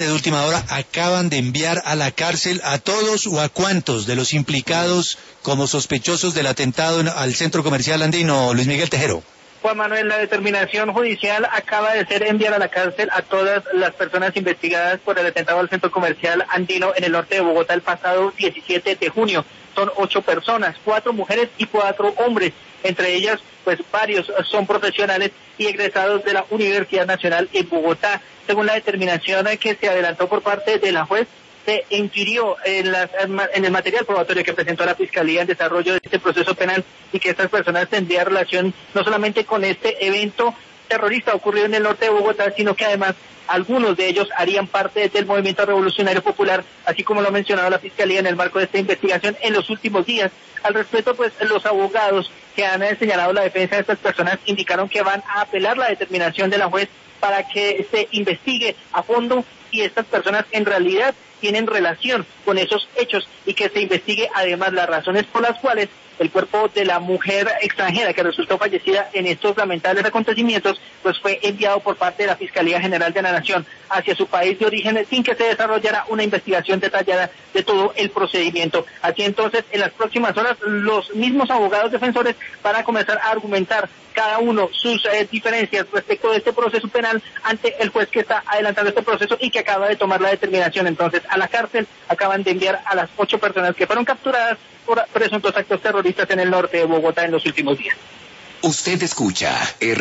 De última hora acaban de enviar a la cárcel a todos o a cuántos de los implicados como sospechosos del atentado al centro comercial andino, Luis Miguel Tejero. Juan Manuel, la determinación judicial acaba de ser enviar a la cárcel a todas las personas investigadas por el atentado al centro comercial andino en el norte de Bogotá el pasado 17 de junio. Son 8 personas, 4 mujeres y 4 hombres. Entre ellas, pues varios son profesionales y egresados de la Universidad Nacional en Bogotá. Según la determinación que se adelantó por parte de la juez, se infirió en el material probatorio que presentó la Fiscalía en desarrollo de este proceso penal y que estas personas tendrían relación no solamente con este evento terrorista ocurrido en el norte de Bogotá, sino que además algunos de ellos harían parte del movimiento revolucionario popular, así como lo ha mencionado la Fiscalía en el marco de esta investigación en los últimos días. Al respecto, pues los abogados que han señalado la defensa de estas personas indicaron que van a apelar la determinación de la juez para que se investigue a fondo si estas personas en realidad tienen relación con esos hechos y que se investigue además las razones por las cuales el cuerpo de la mujer extranjera que resultó fallecida en estos lamentables acontecimientos pues fue enviado por parte de la Fiscalía General de la Nación hacia su país de origen sin que se desarrollara una investigación detallada de todo el procedimiento. Así entonces, en las próximas horas, los mismos abogados defensores van a comenzar a argumentar cada uno sus diferencias respecto de este proceso penal ante el juez que está adelantando este proceso y que acaba de tomar la determinación. Entonces, a la cárcel acaban de enviar a las 8 personas que fueron capturadas por presuntos actos terroristas en el norte de Bogotá en los últimos días. Usted escucha